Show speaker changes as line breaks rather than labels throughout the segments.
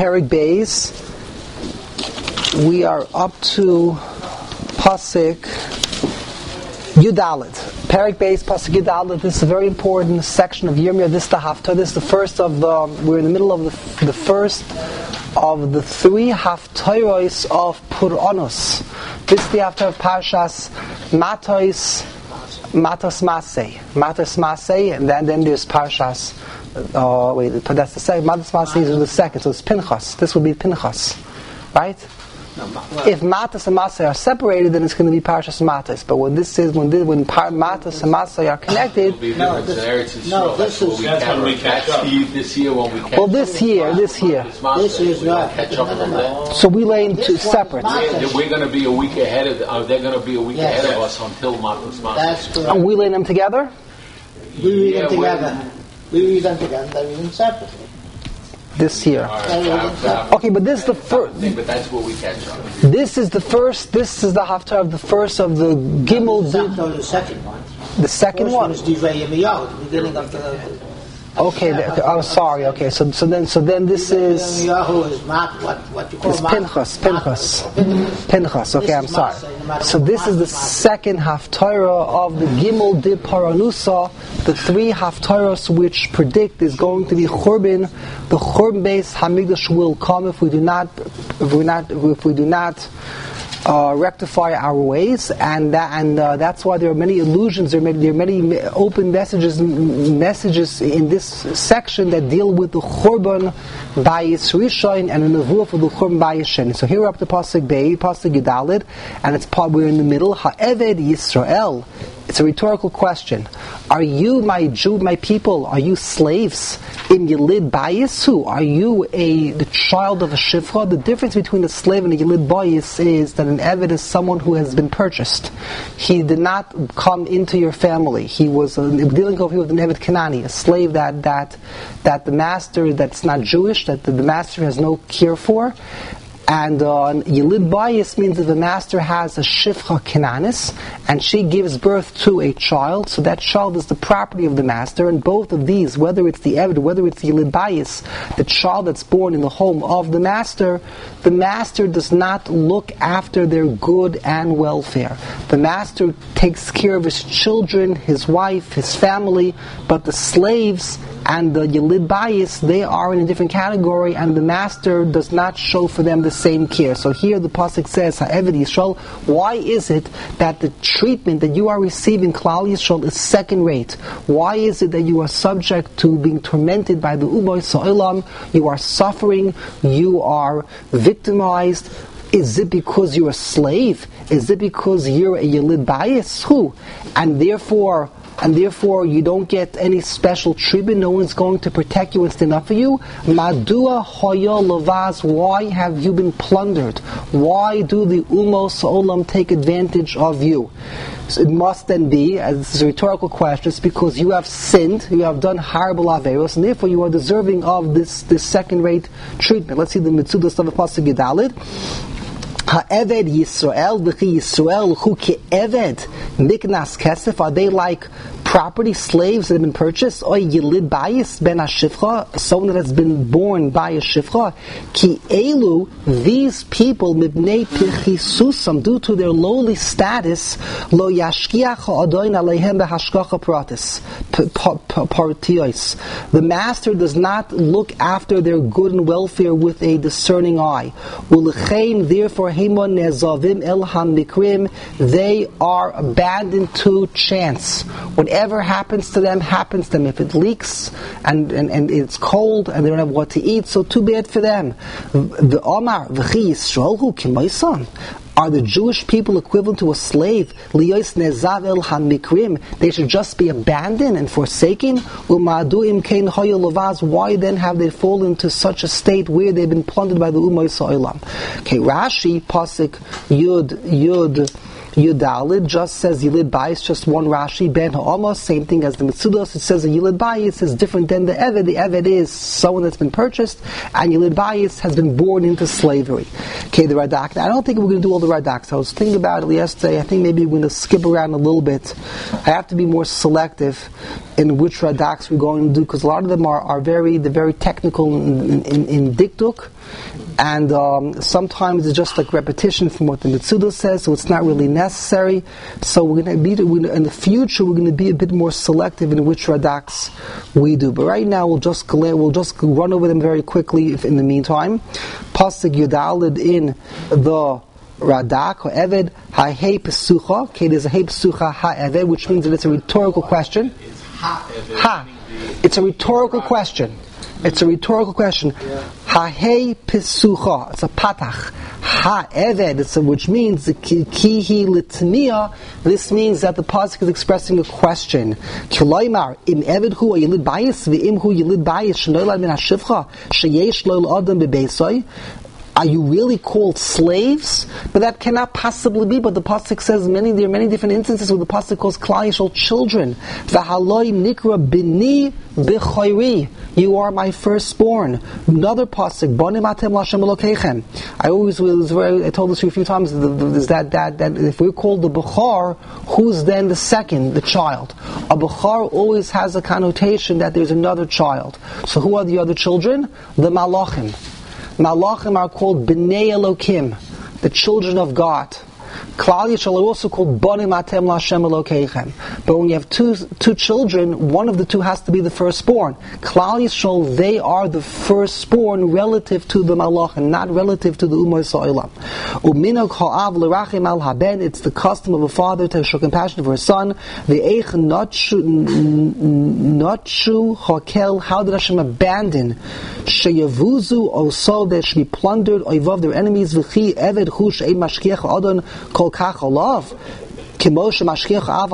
Perek Beis. We are up to Pasuk Yudalit. Perek Beis, Pasuk Yudalit. This is a very important section of Yirmiyah. This is the Haftarah. This is the first of the. We're in the middle of the first of the three Haftarahs of Puranos. This is the Haftarah of Parshas Matos Masei, and then there's Parshas. That's the second. Matos Masei is the second, so it's Pinchas. This would be Pinchas, right? If Matos and Masei are separated, then it's going to be Parshas Matos. But when Matos and Masei are connected,
this year when we catch
well, this year.
This is not. Catch up on that.
So we lay into separate.
We're going to be a week ahead of. They're going to be a week ahead of us until Matos Masei.
That's correct.
And we lay them together.
We read them together. We read them together. They read them separately.
This year. Okay, but this is the first.
But that's where we catch up.
This is the first. This is the Haftarah of the first of the Gimel.
The second one.
The second
First
one
is Divrei Yirmiyahu, the beginning of the.
Okay, I'm sorry. Okay, so then this is.
Yirmiyahu is not what you call.
It's Pinchas. Okay, I'm sorry. So this is the second Haftarah of the Gimel Di Paranusa, the three Haftarahs which predict is going to be Churban. The Churban based Hamikdash will come if we do not rectify our ways, and that's why there are many allusions. There are many open messages in this section that deal with the Churban Bayis Rishon and the Nevuah for the Churban Bayis Sheni. So here we're up to Pasuk Bei, Pasuk Yudalit, and we're in the middle. Ha'eved Yisrael. It's a rhetorical question. Are you, my people, are you slaves in Yelid Bayis? Are you the child of a Shifra? The difference between a slave and a Yelid Bayis is that an Eved is someone who has been purchased. He did not come into your family. He was dealing over here with an Eved Kanani, a slave that the master, that's not Jewish, that the master has no care for. And Yelid Bayis means that the master has a Shifcha Kananis, and she gives birth to a child, so that child is the property of the master, and both of these, whether it's the Eved, whether it's the Yelid Bayis, the child that's born in the home of the master does not look after their good and welfare. The master takes care of his children, his wife, his family, but the slaves and the Yelid Bayis, they are in a different category, and the master does not show for them the same care. So here the pasuk says, Ha'eved Yisrael, why is it that the treatment that you are receiving, Klal Yisrael, is second rate? Why is it that you are subject to being tormented by the Umoy Sa'ilam? You are suffering, you are victimized. Is it because you're a slave? Is it because you're a Yelid Bayis? Who? And therefore you don't get any special treatment. No one's going to protect you and stand up for you. Madua hoya lavaz. Why have you been plundered? Why do the umos olam take advantage of you? So it must then be, as this is a rhetorical question, it's because you have sinned, you have done horrible averos, and therefore you are deserving of this second-rate treatment. Let's see the Mitzudas of the Pasuk Yudalit. Ha'eved Yisrael v'chi Yisrael hu ke'eved niknas kesef. Are they like property, slaves that have been purchased? Or Yelid Bayis ben HaShifcha, someone that has been born by a Shifcha? Ki elu, these people, mibnei pirchisusam, due to their lowly status, lo yashkiach ha'adoin aleihem behashkacha partiyos. The master does not look after their good and welfare with a discerning eye. Ulechein, therefore, hemon nezavim el hamikrim, they are abandoned to chance. Whatever happens to them. If it leaks and it's cold and they don't have what to eat, so too bad for them. The Omar v'chi Yisrael hu k'mayson. Are the Jewish people equivalent to a slave? Liyos nezav el hamikrim. They should just be abandoned and forsaken. Umadu imkein hoya lavaz. Why then have they fallen into such a state where they've been plundered by the Umoy Sa'ilam? Okay, Rashi pasuk Yud Yudalit just says Yelid Bayis, just one Rashi. Ben Ha'amos, same thing as the Mitzudos. It says a Yelid Bayis is different than the Eved. The Eved is someone that's been purchased, and Yelid Bayis has been born into slavery. Okay, the Radak. Now, I don't think we're going to do all the Radaks. I was thinking about it yesterday. I think maybe we're going to skip around a little bit. I have to be more selective in which Radaks we're going to do, because a lot of them are very technical in Dikduk. And sometimes it's just like repetition from what the Mitzuda says, so it's not really necessary. So we're going to be, in the future, we're going to be a bit more selective in which Radaks we do. But right now, we'll just run over them very quickly in the meantime. Pasuk Yudalid in the Radak or Eved Ha-Hei Pesucha. Okay, there's a Hei Pesucha Ha-Eved, which means that it's a rhetorical question. It's a rhetorical question. It's a rhetorical question. Ha-Hei Pesucha. It's a patach. Ha-Eved, which means the kihi litniya. This means that the pasuk is expressing a question. Kiloymar im Eved hu yilid bayis ve'im hu yilid bayis shenoilad min hashivcha sheyesh lo adam bebeisoi. Are you really called slaves? But that cannot possibly be. But the pasuk says there are many different instances where the pasuk calls Klal Yisrael children. V'haloi nikra bini b'chayri. You are my firstborn. Another pasuk, Bonim atem l'Hashem Elokeichem. I told this a few times. Is that if we're called the Bechar, who's then the second, the child? A Bechar always has a connotation that there's another child. So who are the other children? The Malachim. Malachim are called Bnei Elokim, the children of God. Klal Yisrael are also called Bonim Atem L'Hashem Elokeichem. But when you have two children, one of the two has to be the firstborn. Klal Yisrael, they are the firstborn relative to the Malachim, not relative to the Umar Sa'ilam. U'minog ha'av l'rachim al haben, it's the custom of a father to show compassion for his son. Ve'eich notshu hakel, how did Hashem abandon? Sheyavuzu also, they should be plundered, oivav their enemies, v'chi eved hu she'ei mashkiach adon kol kach olav. Same thing as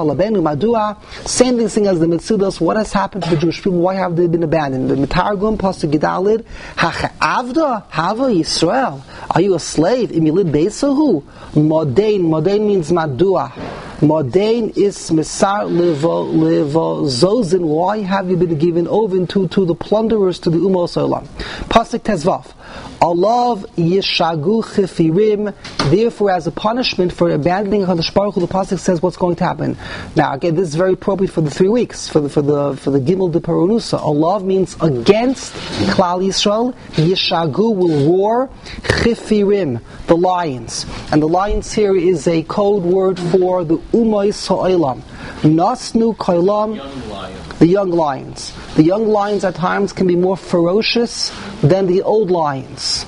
the Mitzudos. What has happened to the Jewish people? Why have they been abandoned? The Mitargum, Pasuk Gidalid, Ha'avda, Hava Yisrael. Are you a slave? Imilid Beisahu. Modain means Madua. Modain is Misar Levo Zozin. Why have you been given over to the plunderers, to the Umos Olam? Pasuk Tezvav. Alav Yishagu Chifirim. Therefore, as a punishment for abandoning HaKadosh Baruch Hu, the pasuk says what's going to happen. Now, again, this is very appropriate for the 3 weeks, for the Gimel de Peronusa. Alav means against Klal Yisrael. Yishagu will roar. Chifirim, the lions, and the lions here is a code word for the Umais Ha'olam. Nasnu Kailam. The young lions. The young lions at times can be more ferocious than the old lions.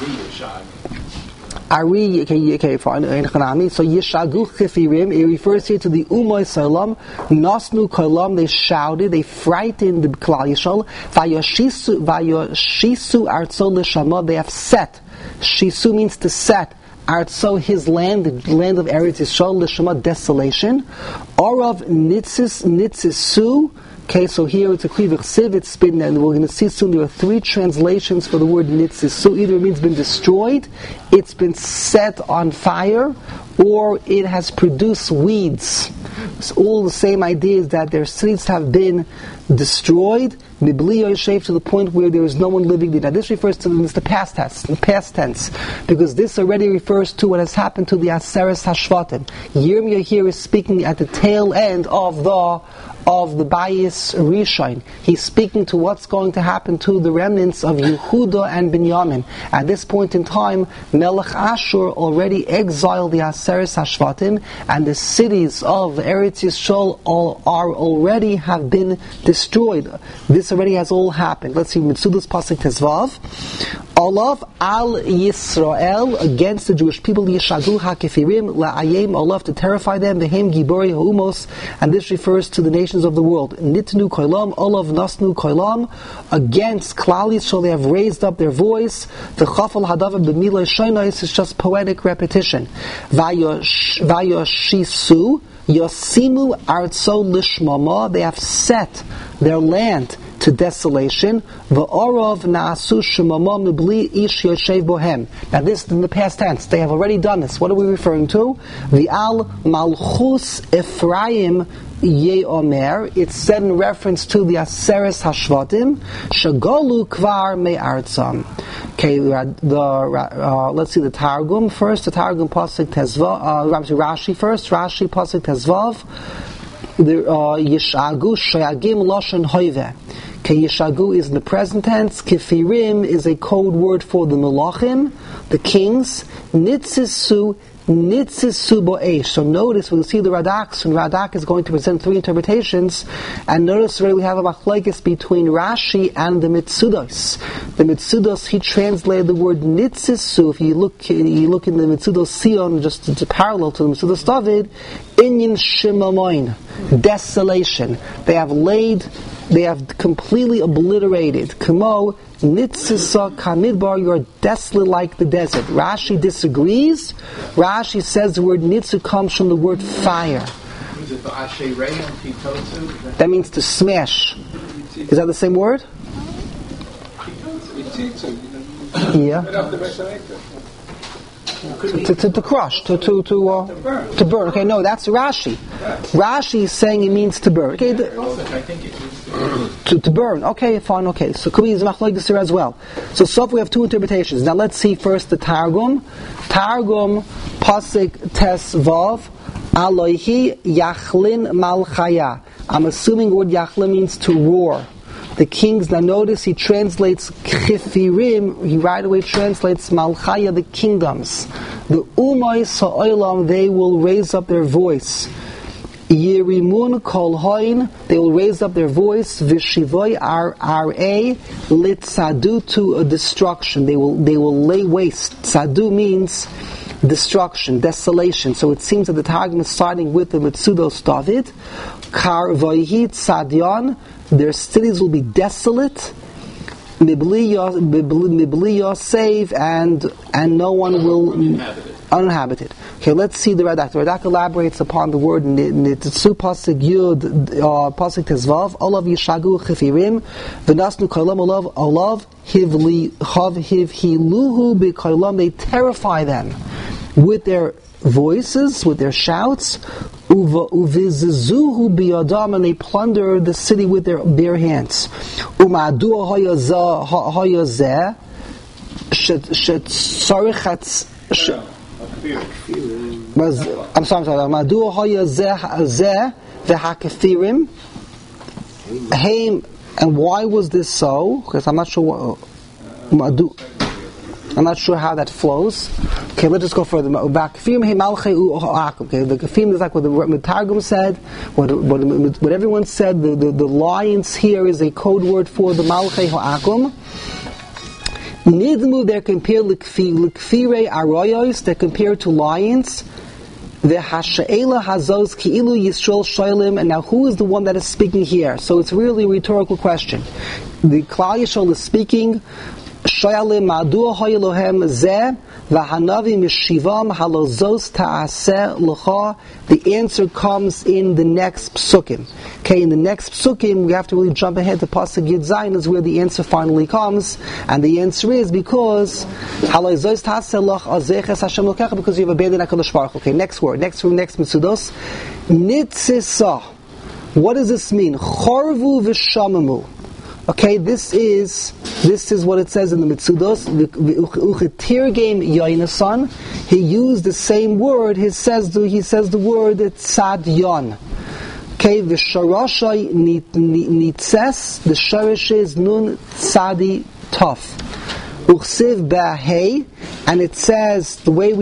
Ari, okay, fine. So Yishagu Chifirim, it refers here to the Umay Salam. Nasnu Kolam, they shouted, they frightened the Klal Yisrael. Vayoshisu Artso L'Shama, they have set. Shisu means to set. Artso, his land, the land of Eretz Yisrael, L'Shama, desolation. Orav Nitzisu. Okay, so here it's a klivich siv, it's been, and we're going to see soon there are 3 translations for the word nitzis. So either it means been destroyed, it's been set on fire, or it has produced weeds. It's all the same ideas that their cities have been destroyed, mibli yoshev, to the point where there is no one living there. Now this refers to the past tense, because this already refers to what has happened to the Aseres Hashvatim. Yirmiyah here is speaking at the tail end of the Bayis Rishon. He's speaking to what's going to happen to the remnants of Yehuda and Binyamin. At this point in time, Melech Ashur already exiled the Aseres Hashvatim, and the cities of Eretz Yisrael have been destroyed. This already has all happened. Let's see, Mitzudas Pasuk Tezvav. Olav al Yisrael, against the Jewish people, Yishagu HaKefirim, La'ayim, Olav, to terrify them, Behem Gibori Ha'umos, and this refers to the nations of the world. Nitnu Koilam, Olav Nasnu Koilam, against Klal Yisrael, they have raised up their voice. The Chafal Hadav B'milai Shoinais is just poetic repetition. Vayoshisu, Yosimu Artso Lishmama, they have set their land to desolation. V'orov na'asu shemama mibli ish yoshev bohem. Now this is in the past tense. They have already done this. What are we referring to? V'al malchus Ephraim Yeomer. It's said in reference to the Aseres Hashvatim. Shagolu kvar me'artzam. Okay, let's see the Targum first. The Targum Pasuk Tezvav. Rashi first. Rashi Pasuk Tezvav. Yishagu shayagim lashon hoive. Yishagu is in the present tense. Kefirim is a code word for the melachim, the kings. Nitzisu bo'esh. So notice, we'll see the Radak, and Radak is going to present three interpretations, and notice already we have a machlekes between Rashi and the Mitzudos. The Mitzudos, he translated the word nitzisu. If you look in the Mitzudos Sion, just to parallel to the Mitzudos David, inyan shimamoin, desolation. They have completely obliterated. Kamo nitzisa kamidbar, you're desolate like the desert. Rashi disagrees. Rashi says the word nitzu comes from the word fire. That means to smash. Is that the same word? Yeah. To crush, to burn. Okay, no, that's Rashi. Rashi is saying it means to burn. Okay, to burn. Okay, fine. Okay, so could be machlokes here as well. So we have two interpretations. Now let's see first the Targum. Targum pasuk tes vav Alohi yachlin malchaya. I'm assuming the word yachlin means to roar. The kings, now notice he translates Chifirim, he right away translates Malchaya, the kingdoms. The Umay Sa'olam, they will raise up their voice. Yerimun Kol Hoin, they will raise up their voice. Vishivoy R.A. Lit Sadu, to a destruction. They will lay waste. Sadu means destruction, desolation. So it seems that the Targum is starting with the Mitzudos David. Kar Vayhit Sadyan, their cities will be desolate, Mibli Yosef, and no one will uninhabited. Okay, let's see the Radak. The Radak elaborates upon the word Nitzu pasuk Yud pasuk Tezvav Olav Yishagu Chefirim V'nasnu Kolam Olav Hivhiluhu B'Kolam. They terrify them with their voices, with their shouts. Uvizuhu biyadam, and they plunder the city with their bare hands. Umadu hayazeh shetzarichatz. I'm sorry. Umadu hayazeh v'hakafirim. And why was this so? Because I'm not sure. I'm not sure how that flows. Okay, let's just go further back. Okay, the kafim is like what the Targum said, what everyone said. The lions here is a code word for the malchei ha'akum. Nidmu, they're compared l'kfirei aroyos, they're compared to lions. The hasha'ela hazos ki'ilu Yisrael shoilim, and now who is the one that is speaking here? So it's really a rhetorical question. The Klal Yisrael is speaking. Shoyalim ma'adu ha'elohem zeh v'hanavi mishivam halozos ta'aseh l'cha. The answer comes in the next psukim. Okay, in the next psukim, we have to really jump ahead to pasuk Yud Zayin is where the answer finally comes, and the answer is because halozos ta'aseh l'cha azeches Hashem l'kecha, because you have abandoned HaKadosh Baruch Hu. Okay, next word, next Mitzudos, nitzisa. What does this mean? Chorvu v'shamamu. Okay, this is what it says in the Mitzudos. Uchetirgem Yoinasan. He used the same word. He says the word tzadyon. Okay, the sharashai nitzes. The sharash is nun tzadi tof. Uchsiv ba'hei, and it says the way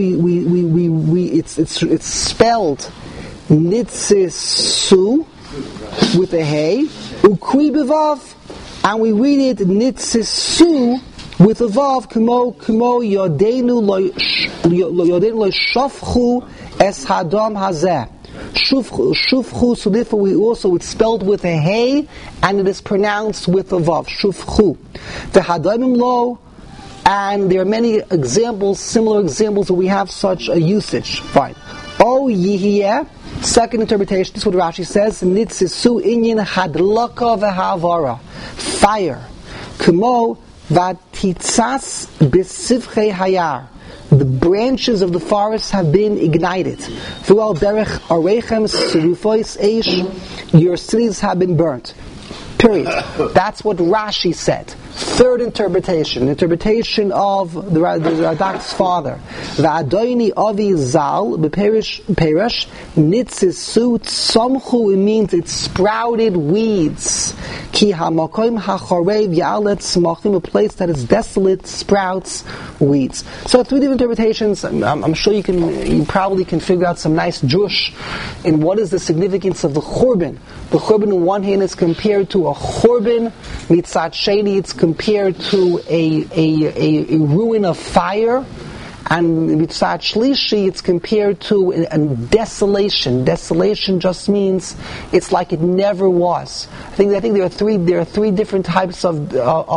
it's spelled nitzisu with a hey. Ukri bevav. And we read it nitzisu with a vav, kmo yodenu lo shofchu es hadam hazeh. Shufchu, so therefore it's spelled with a hey, and it is pronounced with a vav. Shufchu. The hadamim lo, and there are many examples, similar examples where we have such a usage. Fine. O yihiyeh. Second interpretation, this is what Rashi says, nitzisu inyan hadlaka v'havara. Fire. Kmo vatitzas b'sivchei hayar. The branches of the forest have been ignited. V'al derech arechem serufois eish. Your cities have been burnt. Period. That's what Rashi said. Third interpretation of the Radak's father. V'adoini avi zal b'perish nitzisu tzomchu. It means it sprouted weeds. Ki hamakom hacharev ya'alet smachim. A place that is desolate sprouts weeds. So three different interpretations. I'm sure you probably can figure out some nice drush in what is the significance of the churban. The churban on one hand is compared to a churban. Mitzat sheni, it's compared to a ruin of fire. And mitzat shlishi, it's compared to a desolation. Desolation just means it's like it never was. I think there are three different types of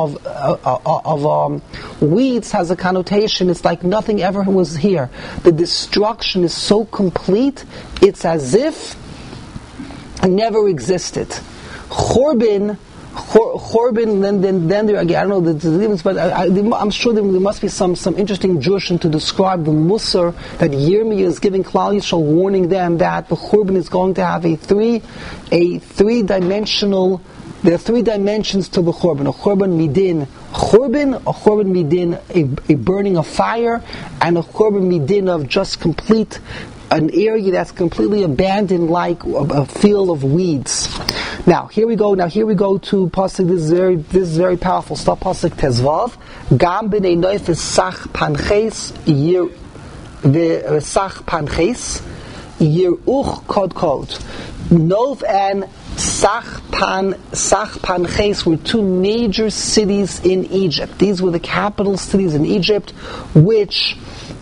weeds. Has a connotation. It's like nothing ever was here. The destruction is so complete. It's as if it never existed. Churban, then there again, I don't know the difference, but I'm sure there must be some interesting Jushim to describe the Musar that Yirmiyah is giving Klal Yisrael, warning them that the Churban is going to have a three-dimensional. There are three dimensions to the Churban: a Churban midin, a burning of fire, and a Churban midin of just complete. An area that's completely abandoned, like a field of weeds. Now here we go to pasuk. This is very powerful stuff. Pasuk Tezvav. Gam b'nei noif sach panches yir v'sach panches yiruch kod. Nov and Sach Panches were two major cities in Egypt. These were the capital cities in Egypt, which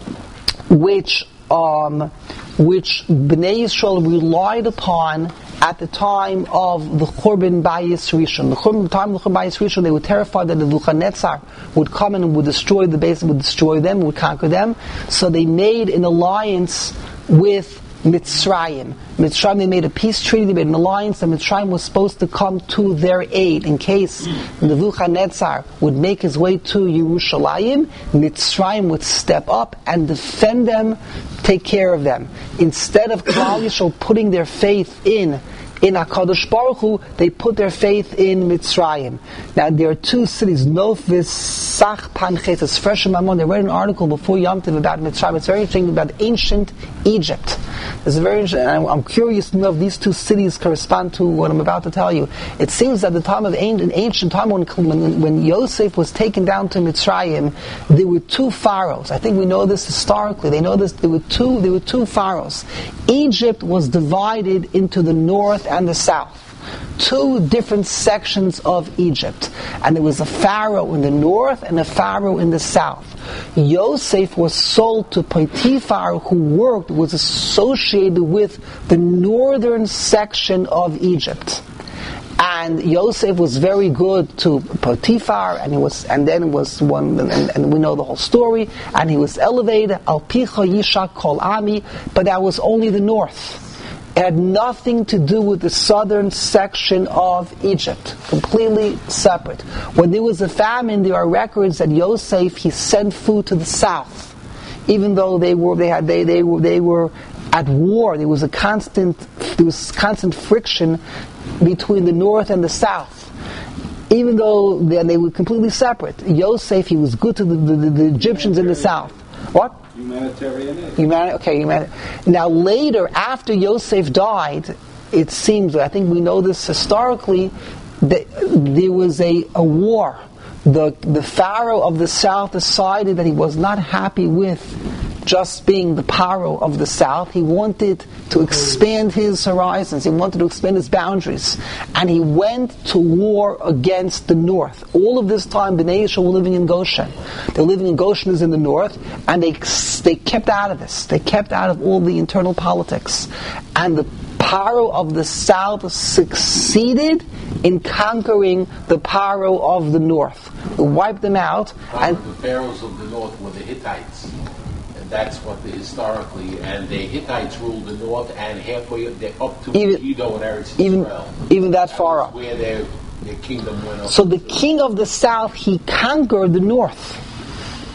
Bnei Yisrael relied upon at the time of the Churban Bayis Rishon. The time of the Churban Bayis Rishon, they were terrified that the Nebuchadnezzar would come in and would destroy the base, would destroy them, would conquer them. So they made an alliance with Mitzrayim. They made a peace treaty, they made an alliance, and Mitzrayim was supposed to come to their aid in case Nebuchadnezzar would make his way to Yerushalayim. Mitzrayim would step up and defend them, take care of them. Instead of Klal Yisrael putting their faith in HaKadosh Baruch Hu, they put their faith in Mitzrayim. Now there are two cities, Nof v'Sach Panches. It's fresh in my mind. I read an article before Yom Tov about Mitzrayim. It's very interesting about ancient Egypt. It's very interesting. I'm curious to know if these two cities correspond to what I'm about to tell you. It seems that the time of ancient time when Yosef was taken down to Mitzrayim, there were two pharaohs. I think we know this historically. They know this. There were two pharaohs. Egypt was divided into the north and the south. Two different sections of Egypt. And there was a pharaoh in the north and a pharaoh in the south. Yosef was sold to Potiphar, who was associated with the northern section of Egypt. And Yosef was very good to Potiphar, and we know the whole story, and he was elevated, Al Picha Yishak Kol Ami, but that was only the north. It had nothing to do with the southern section of Egypt. Completely separate. When there was a famine, there are records that Yosef, he sent food to the south. Even though they were at war, there was constant friction between the north and the south. Even though they were completely separate. Yosef, he was good to the Egyptians in the south. What? Humanitarian. Now later, after Yosef died, it seems, I think we know this historically, that there was a war. The Pharaoh of the south decided that he was not happy with just being the Paro of the south. He wanted to expand his horizons. He wanted to expand his boundaries. And he went to war against the north. All of this time, Bnei Yisrael were living in Goshen. They're living in Goshen is in the north, and they kept out of this. They kept out of all the internal politics. And the Paro of the south succeeded in conquering the Paro of the north. They wiped them out.
And the pharaohs of the north were the Hittites. That's what historically, and the Hittites ruled the north and halfway up to Megiddo and Eretz Yisrael.
Even that far up.
Where their kingdom went up.
So the king of the south, he conquered the north.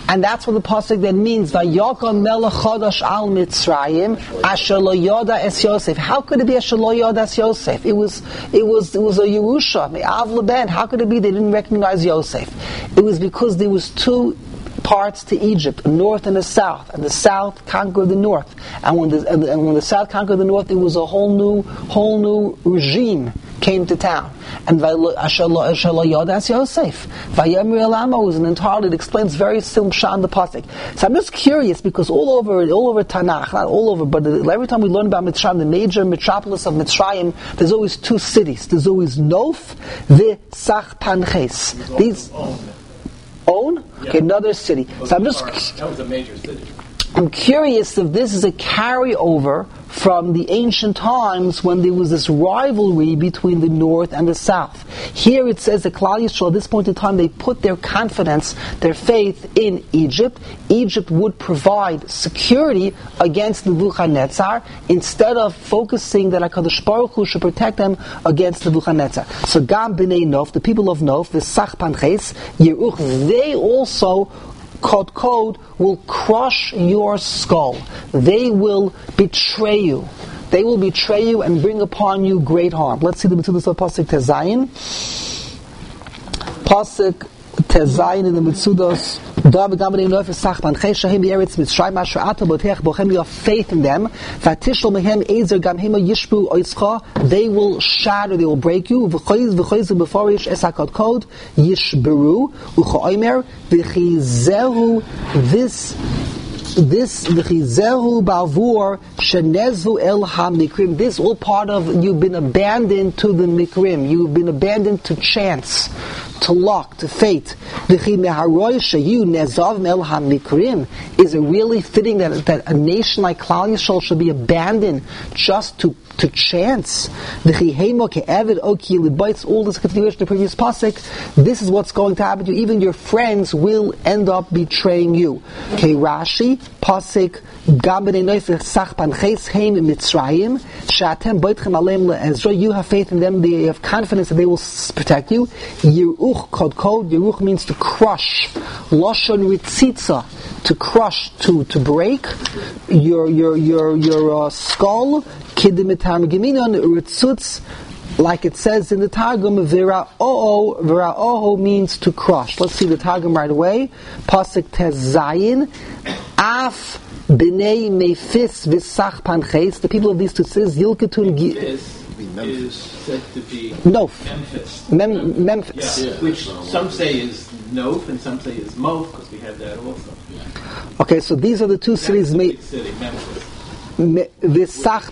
And that's what the pasuk then means. Vayakam melech chadash al Mitzrayim asher lo yada es Yosef. How could it be asher lo yada es Yosef? It was a Yerusha, Av Leben. How could it be they didn't recognize Yosef? It was because there was two parts to Egypt, a north and a south, and the south conquered the north. And when the south conquered the north, it was a whole new regime came to town. And Asher lo yodas Yosef. Vayemri Elamo was an entirely, it explains very simple pshat in the pasuk. So I'm just curious because all over Tanakh, not all over, but every time we learn about Mitzrayim, the major metropolis of Mitzrayim, there's always two cities. There's always Nof, V'Sach Panches. These own? Yeah. Okay, another city. So I'm just...
That was a major city.
I'm curious if this is a carryover from the ancient times when there was this rivalry between the north and the south. Here it says that Klal Yisrael, at this point in time, they put their confidence, their faith in Egypt. Egypt would provide security against Nebuchadnezzar instead of focusing that HaKadosh Baruch Hu should protect them against Nebuchadnezzar. So Gam B'nai Nof, the people of Nof, the Sach Panches, Yeruch, they also Kodkod will crush your skull. They will betray you. They will betray you and bring upon you great harm. Let's see the Metzudas of Pasuk Tezayin. Pasuk Tezayin in the Metzudas. You have faith in them. They will shatter, they will break you. This all part of, you've been abandoned to the mikrim, you've been abandoned to chance, to luck, to fate. Is it really fitting that a nation like Klal Yisrael should be abandoned just to chance? All this continuation of the previous pasuk. This is what's going to happen to you. Even your friends will end up betraying you. Okay, Rashi, pasuk you have faith in them, you have confidence that they will protect you. Yeruch means to crush. Lashon ritzitza, to crush, to break your skull. Kidimitam geminon ritzutz, like it says in the Targum, Vira'oho means to crush. Let's see the Targum right away. Pasuk Tezayin, Af B'nei Mephis V'Sach Panches, the people of these two cities, Yilketun
is said to be
Nof.
Memphis. Yeah. Which some say is Nof and some say is Mof, because we have that also. Yeah.
Okay, so these are the two cities. V'Sach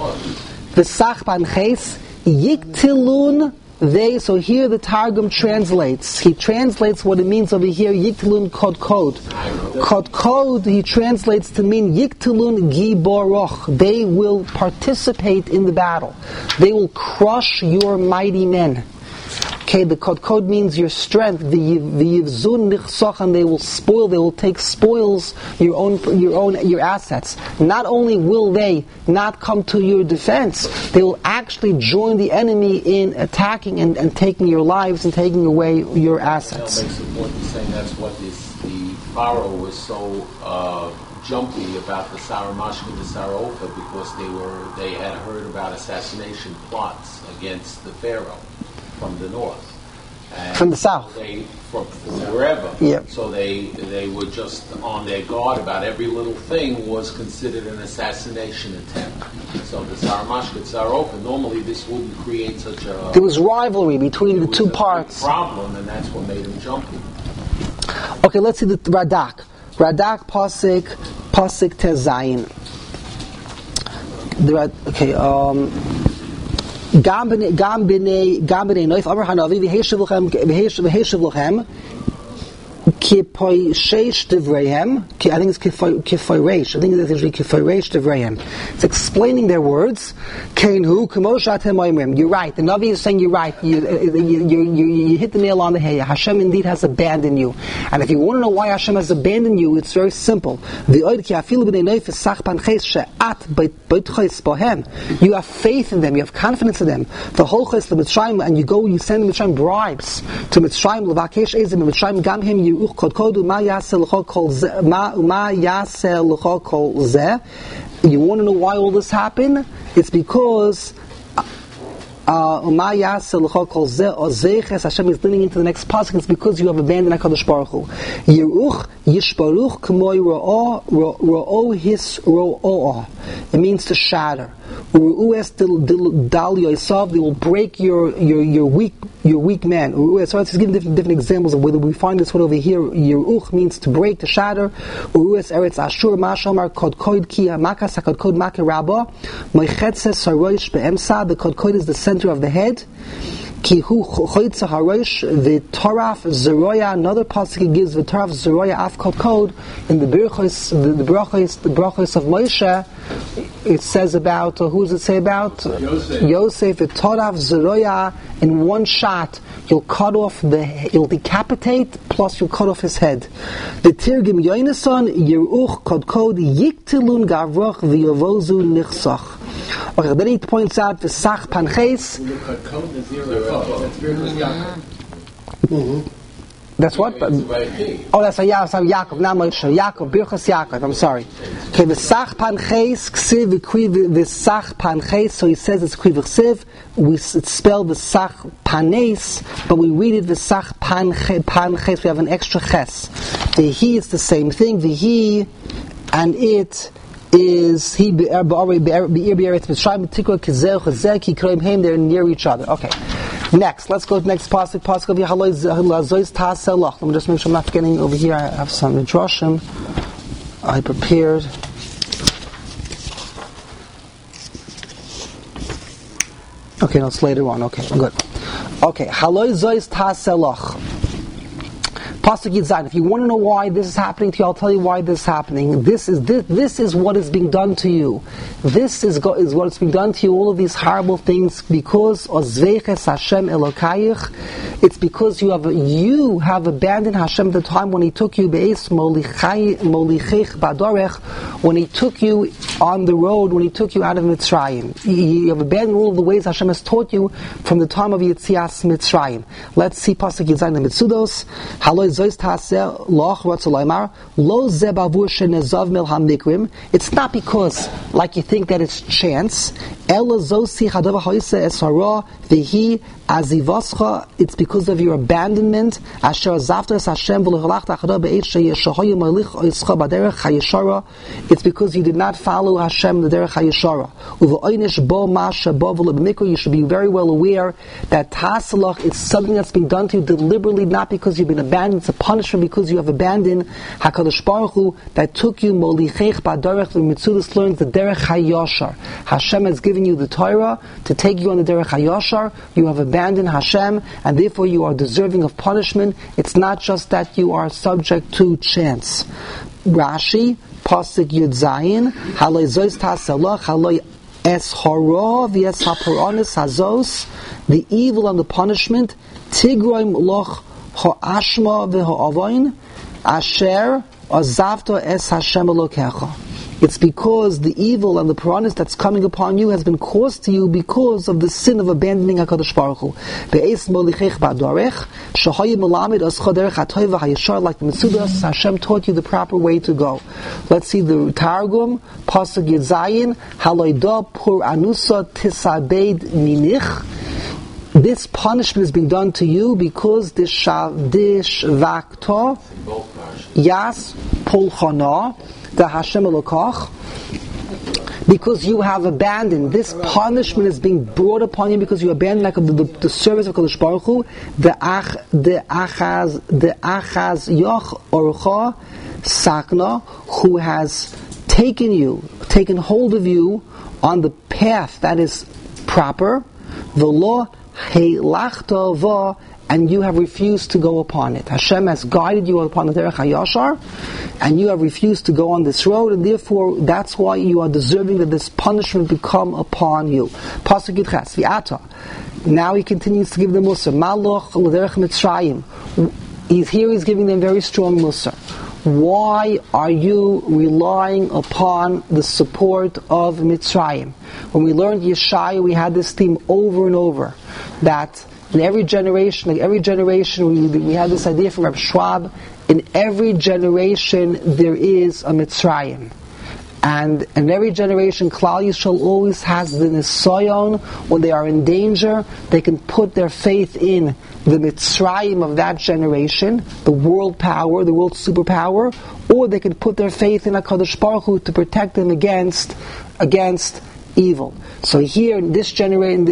Panches, Yiktilun. So here the Targum translates. He translates what it means over here. Yiktilun Kodkod. Kodkod he translates to mean Yiktilun Giboroch. They will participate in the battle. They will crush your mighty men. Okay, the Kodkod means your strength. The Yivzun Nichsochan, they will spoil. They will take spoils your assets. Not only will they not come to your defense, they will actually join the enemy in attacking and taking your lives and taking away your assets.
Makes it point saying that's what the Pharaoh was so jumpy about the Saramashkin and the Sarofa, because they had heard about assassination plots against the Pharaoh from the north. And
from the south.
From wherever.
Yep.
So they were just on their guard about every little thing was considered an assassination attempt. So the Saramashka and Sarofa, normally this wouldn't create such a...
There was rivalry between the two parts.
Problem, and that's what made them jumpy.
Okay, let's see the Radak. Radak Pasik Tezayin. Gam b'nei noif amar hanavi v'heshiv lochem kipoishesh devreihem. I think it's kifoiresh. I think it's usually kifoiresh devreihem. It's explaining their words. Kainhu k'moshat ha'moimrim. You're right. The Navi is saying you're right. You hit the nail on the head. Hashem indeed has abandoned you. And if you want to know why Hashem has abandoned you, it's very simple. You have faith in them. You have confidence in them. The whole chesed Mitzrayim, and you send Mitzrayim bribes to Mitzrayim. Levakesh ezim Mitzrayim gam him Yeruch want to know why all this happened? It's because Hashem is leaning into the next pasuk. It's because you have abandoned HaKadosh Baruch Hu. Yeruch yishbaruch k'moi ro'o his ro'o. It means to shatter. They will break your weak man. So it's giving different examples of whether we find this one over here. Yeruch means to break, to shatter. Urues eretz ashur mashamar kodkoid ki hamakas hakodkoid make rabba moichetzes harosh beemsa. The kodkoid is the center of the head. Ki hu choytza harosh v'toraf zeroya. Another pasuk gives v'toraf zeroya af kodkoid in the brachos of Moshe. It says about, who does it say about? Yosef. V'toraf zeroya. In one shot, you'll cut off you'll decapitate, plus you'll cut off his head. The Tirgim Yonason Yeruch Kodkod Yiktilun Gavroch V'Yovozu Nichsach. Okay, then he points out the Sach Panches. That's what? That's Yaakov, not Moshe. Yaakov, Birchas Yaakov, I'm sorry. Okay, the Sach Panches, Ksiv, the Sach Panches, so he says it's Kviv Ksiv. It's spelled the Sach Panes, but we read it the Sach Panches, we have an extra Ches. The He is the same thing, the He and it is He they're near each other. Okay. Next, let's go to the next pasuk. Pasuk of Yahalois Taselach. Let me just make sure I'm not forgetting over here. I have some Midrashim I prepared. Okay, no, it's later on. Okay, good. Okay, Halois Taselach. Pasuk Yitzayin. If you want to know why this is happening to you, I'll tell you why this is happening. This is what is being done to you. This is what is being done to you. All of these horrible things because Ozveches Hashem Elokayich. It's because you have abandoned Hashem at the time when He took you Be'es Molichech Badorech, when He took you on the road, when He took you out of Mitzrayim. You have abandoned all of the ways Hashem has taught you from the time of Yetzias Mitzrayim. Let's see Pasuk Yitzayin the Mitzudos. It's not because, like you think, that it's chance. It's because of your abandonment. It's because you did not follow Hashem the derech hayeshara. You should be very well aware that taselach is something that's been done to you deliberately, not because you've been abandoned. It's a punishment because you have abandoned HaKadosh Baruch Hu that took you molichech b'derech. The Mitzvah learns the derech hayashar. Hashem has given you the Torah to take you on the derech hayashar. You have abandoned Hashem, and therefore you are deserving of punishment. It's not just that you are subject to chance. Rashi, Pasuk Yud Zayin, Haloi Zois Taselach, Haloi Es Hara v'Es HaParanis Hazos, the evil and the punishment, Tigroim Loch Ha'ashma v'Ha'avoin, Asher Azavto Es Hashem Elokecha. It's because the evil and the piranhas that's coming upon you has been caused to you because of the sin of abandoning HaKadosh Baruch Hu. Be'ez molichech ba'darech, shahayim melamed ascha derech hatoy v'hayashar, like the Mitzudas, Hashem taught you the proper way to go. Let's see the Targum, Pasuk Yitzayin, haloida pur anusa tisabeid minich. This punishment is being done to you because this vakta yas pulchana, the Hashem Elokach, because you have abandoned. This punishment is being brought upon you because you abandoned like the service of Kodesh Baruch Hu, the achaz yoch orcha sakna, who has taken hold of you on the path that is proper, v'lo heilachta va, and you have refused to go upon it. Hashem has guided you upon the Derech HaYashar, and you have refused to go on this road, and therefore that's why you are deserving that this punishment become upon you. Pasuk Yitches, V'ata. Now he continues to give them Musar. Maloch l'derech Mitzrayim. He's giving them very strong Musar. Why are you relying upon the support of Mitzrayim? When we learned Yeshaya, we had this theme over and over, that in every generation, we had this idea from Reb Schwab, in every generation there is a Mitzrayim. And in every generation, Klal Yisrael always has the Nisayon. When they are in danger, they can put their faith in the Mitzrayim of that generation, the world power, the world superpower, or they can put their faith in HaKadosh Baruch Hu to protect them against evil. So here in this generation,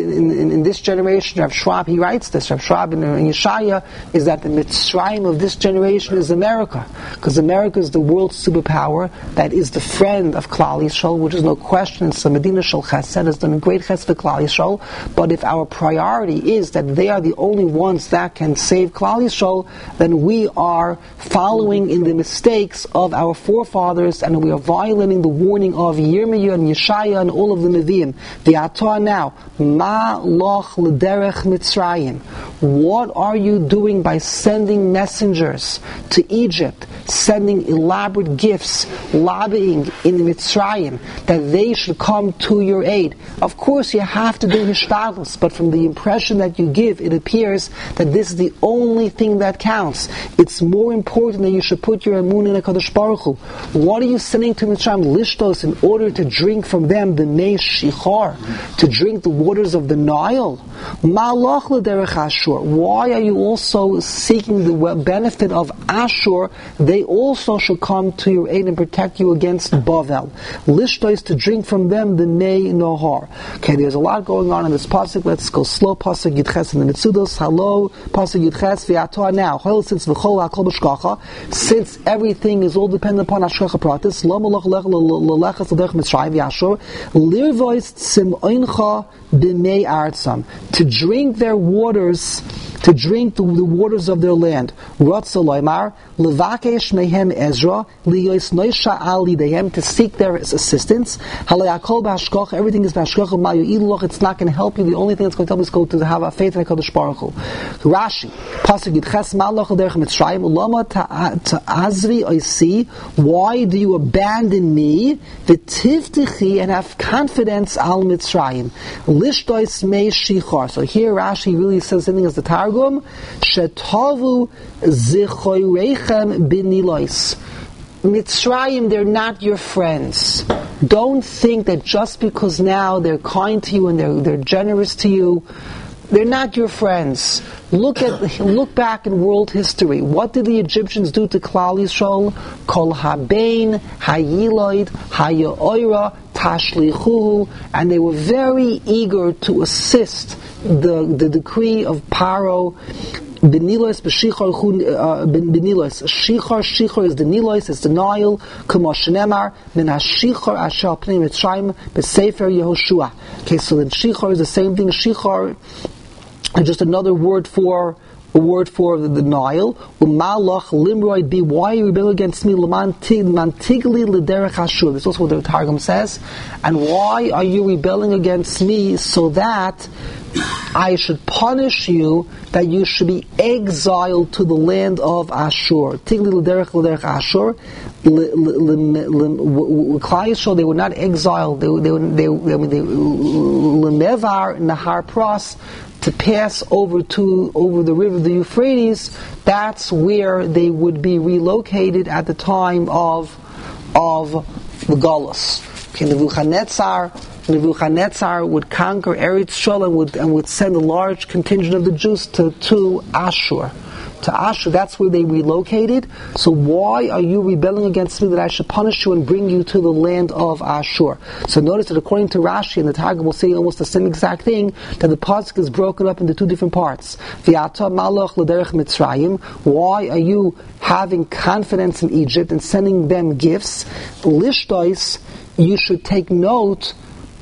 Rav Schwab, he writes this. Rav Schwab in Yeshaya is that the Mitzrayim of this generation is America, because America is the world superpower that is the friend of Klal Yisrael, which is no question. It's the Medina Shel Chesed, has done a great chesed for Klal Yisrael. But if our priority is that they are the only ones that can save Klal Yisrael, then we are following in the mistakes of our forefathers, and we are violating the warning of Yirmiyah and Yeshaya and all of the Nevi'im. The Atah now, Ma loch l'derech Mitzrayim. What are you doing by sending messengers to Egypt, sending elaborate gifts, lobbying in Mitzrayim that they should come to your aid? Of course, you have to do hishtadlus, but from the impression that you give, it appears that this is the only thing that counts. It's more important that you should put your emun in HaKadosh Baruch Hu. What are you sending to Mitzrayim? Lishtos, in order to drink from them the mei shichar, to drink the waters of the Nile? Ma'aloch l'derech Ashur. Why are you also seeking the benefit of Ashur? They also should come to your aid and protect you against Bavel. Lishtos, to drink from them the mei nohar. Okay, there's a lot going on in this pasuk. Let's go slow. Pasuk Yudches in the Mitzudos. Hello, pasuk Yudches v'atah now. Since v'chol hakol b'shkacha, since everything is all dependent upon Hashgacha Pratis, lo malach l'lechas l'derech Mitzrayim v'Ashur lirvois tzim'oincha b'mei artzam, to drink their waters, to drink the waters of their land. Ratza loymar levakesh mehem Ezra liyos noisha al lidehem, to seek their assistance. Halayakol b'hashkoch, everything is b'hashkoch mayu iloch. It's not going to help you. The only thing that's going to help you is go to have a faith in HaKadosh Baruch Hu. Rashi pasuk Yudches malach derech Mitzrayim lama ta'azri oisi. Why do you abandon me? V'tivtichi, and have confidence al Mitzrayim. Lishtois mei shichar. So here Rashi really says something as the Targum, Shetavu zichoirechem b'nilois. Mitzrayim, they're not your friends. Don't think that just because now they're kind to you and they're generous to you, they're not your friends. Look back in world history. What did the Egyptians do to Klal Yisrael? Kol habein, hayiloid, hayoira, tashlichuhu, and they were very eager to assist the decree of Paro. Benilos b'shichar benilos. Shichar is the Nilos, it's the Nile. K'moshenemar min hashichar ashal pnei Mitzrayim b'sefer Yehoshua. Okay, so then shichar is the same thing. Shichar is just another word for the Nile. Umalach limroid be. Why are you rebelling against me? Mantigli l'derech Ashur. This is also what the Targum says. And why are you rebelling against me? So that I should punish you, that you should be exiled to the land of Ashur. Tigli l'derech Ashur. Klal Yisrael, they were not exiled. They lemevar nahar pras, to pass over the river, the Euphrates. That's where they would be relocated at the time of the Galus. Okay, Nebuchadnezzar would conquer Eretz Yisrael and would send a large contingent of the Jews to Ashur. To Ashur, that's where they relocated. So why are you rebelling against me that I should punish you and bring you to the land of Ashur? So notice that according to Rashi, and the Targum will say almost the same exact thing, that the pasuk is broken up into two different parts. V'ata malach l'derech Mitzrayim. Why are you having confidence in Egypt and sending them gifts? Lishtois, you should take note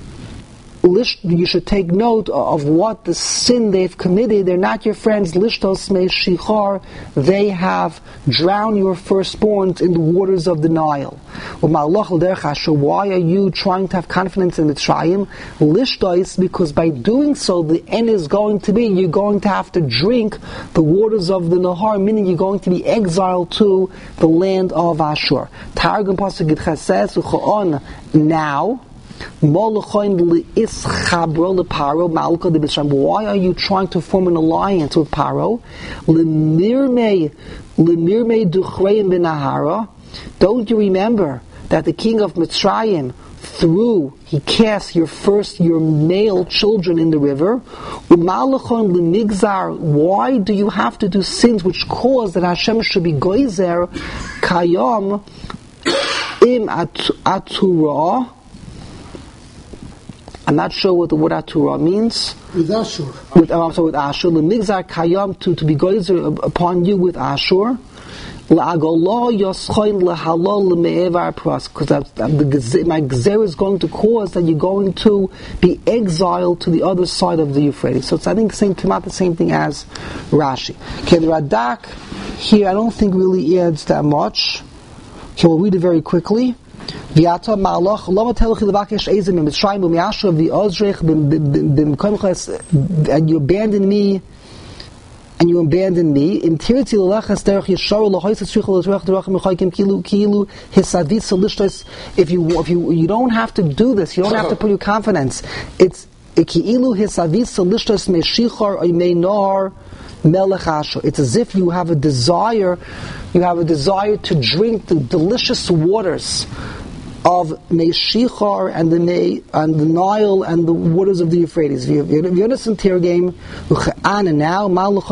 of what the sin they've committed. They're not your friends. Lishtos mei shichar. They have drowned your firstborns in the waters of the Nile. Why are you trying to have confidence in Mitzrayim? Lishtos, because by doing so, the end is going to be you're going to have to drink the waters of the Nahar, meaning you're going to be exiled to the land of Ashur. Targum pasuk Yudches says, now Why are you trying to form an alliance with Paro? Don't you remember that the king of Mitzrayim he cast your male children in the river? Why do you have to do sins which cause that Hashem should be goizer kayom im aturah? I'm not sure what the word aturah means.
With Ashur.
With Ashur. The migzar kayam to be goizer upon you with Ashur. Because my gzer is going to cause that you're going to be exiled to the other side of the Euphrates. So it's, I think, the same thing as Rashi. Okay, the Radak here I don't think really adds that much. Okay, we'll read it very quickly. And you abandon me. And you abandon me. If you don't have to do this, you don't have to put your confidence. It's as if you have a desire to drink the delicious waters of Meshichar and the Nile and the waters of the Euphrates. If you understand Tirgim, and now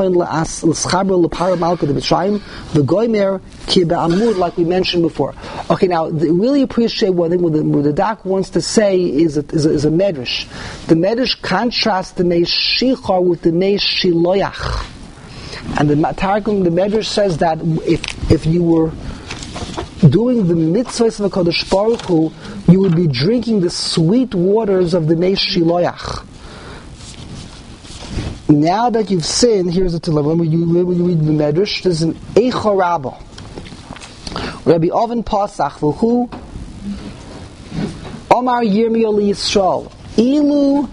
like we mentioned before. Okay, now really appreciate what the Dak wants to say is a medrash. The medrash contrasts the Meshichar with the Meshiloyach, and the medrash says that if you were doing the mitzvahs of HaKadosh Baruch Hu, you would be drinking the sweet waters of the Mei Shiloach. Now that you've sinned, here's the dilemma. When you read the Medrash, there's an Eicha Rabbah. Rabbi Oven Pasach, who Omar Yirmiyah Yisrael, Ilu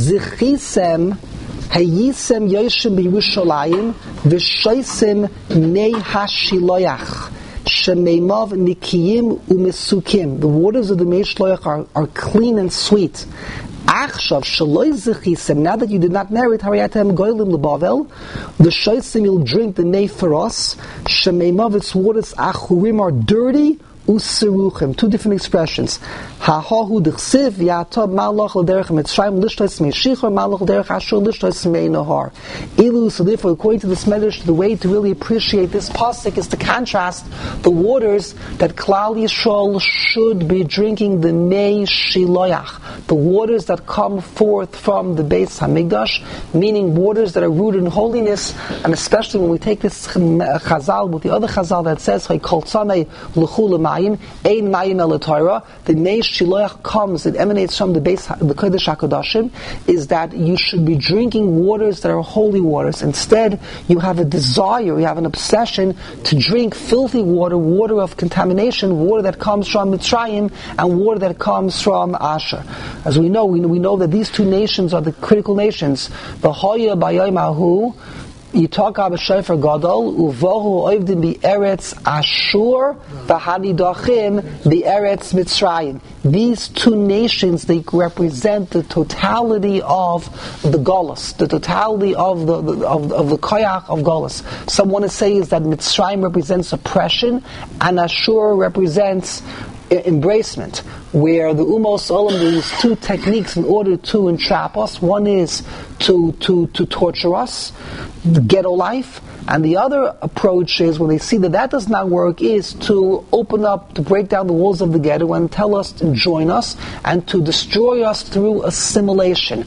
Zichisem Hayisem Yoshem B'Yerushalayim V'Shoisem Nei HaShiloach Shemeimav Nikiyim Umesukim. The waters of the Mei Shloach are clean and sweet. Achshav Shaloi Zichisem. Now that you did not merit Hariyatem Goylim Lebavel, the Shoisim you'll drink the Mei Feros. Shemeimav, its waters Achurim are dirty. Useruchim, two different expressions. Hahahu d'chsiv yatob malach l'derech mitzrayim lishtos meishichor malach l'derech ashur lishtos mei nahar. Ilu, so therefore, according to this medrash, the way to really appreciate this pasuk is to contrast the waters that Klal Yisrael should be drinking, the mei shiloyach, the waters that come forth from the Beis Hamikdash, meaning waters that are rooted in holiness, and especially when we take this chazal with the other chazal that says Kol tzamei l'chul Ein mayim el Torah. The Mei Shiloach comes, it emanates from the Kodesh HaKodashim, is that you should be drinking waters that are holy waters. Instead, you have a desire, you have an obsession to drink filthy water of contamination, water that comes from Mitzrayim and water that comes from Asher. As we know that these two nations are the critical nations. The Hoya Bayayim Ahu, Yitok Abashayfer Gadol, Uvohu Oivdim Bi Eretz Ashur, V'Hanidachim Bi Eretz Mitzrayim. These two nations, they represent the totality of the Golus, the totality of the Koyach of Golus. Some want to say is that Mitzrayim represents oppression, and Ashur represents embracement, where the Umos Olam use two techniques in order to entrap us. One is to torture us, the ghetto life, and the other approach is, when they see that does not work, is to open up, to break down the walls of the ghetto and tell us to join us and to destroy us through assimilation.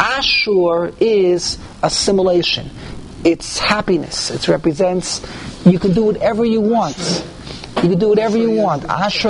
Ashur is assimilation. It's happiness. It represents, you can do whatever you want. You can do whatever you want.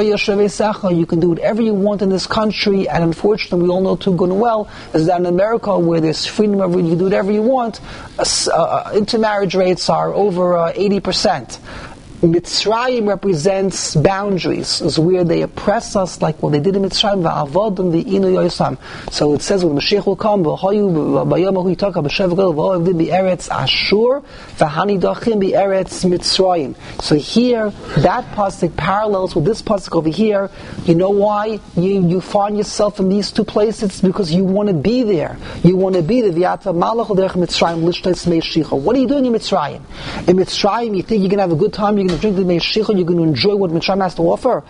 You can do whatever you want in this country, and unfortunately, we all know too good and well is that in America, where there's freedom of religion, you can do whatever you want. Intermarriage rates are over 80%. Mitzrayim represents boundaries. It's where they oppress us, like what they did in Mitzrayim. Va'avodim v'inu yosam. So it says when Mashiach will come, v'hoyu b'yamahu yitaka b'shev gol v'hoyu b'eretz Ashur v'hanidachim b'eretz Mitzrayim. So here, that pasuk parallels with this pasuk over here. You know why you find yourself in these two places? Because you want to be there. You want to be there. V'yata malach l'derech Mitzrayim l'shtais mei shicha. What are you doing in Mitzrayim? In Mitzrayim, you think you're going to have a good time, you're going to drink the mei shicha, you're going to enjoy what Mitzrayim has to offer.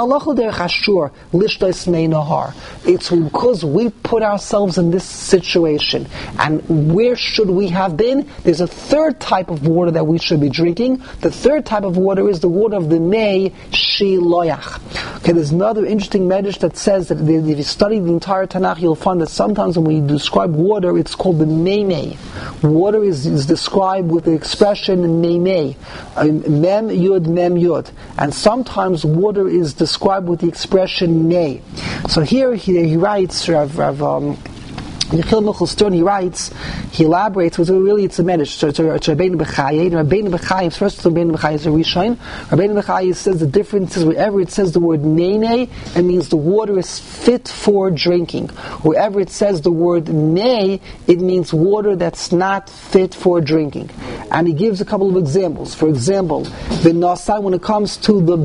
It's because we put ourselves in this situation. And where should we have been? There's a third type of water that we should be drinking. The third type of water is the water of the mei shiloyach. Okay, there's another interesting medrash that says that if you study the entire Tanakh, you'll find that sometimes when we describe water, it's called the mei. Water is described with the expression mei. Mem yud. And sometimes water is described with the expression mei. So here he writes, Yechiel Michal Stern, he elaborates, it's a medrash. So it's Rabbeinu Bechaya. Rabbeinu Bechaya, first Rabbeinu Bechaya is a Rishon. Rabbeinu Bechaya says the difference is wherever it says the word mei, it means the water is fit for drinking. Wherever it says the word mei, it means water that's not fit for drinking. And he gives a couple of examples. For example, the Nasan, when it comes to the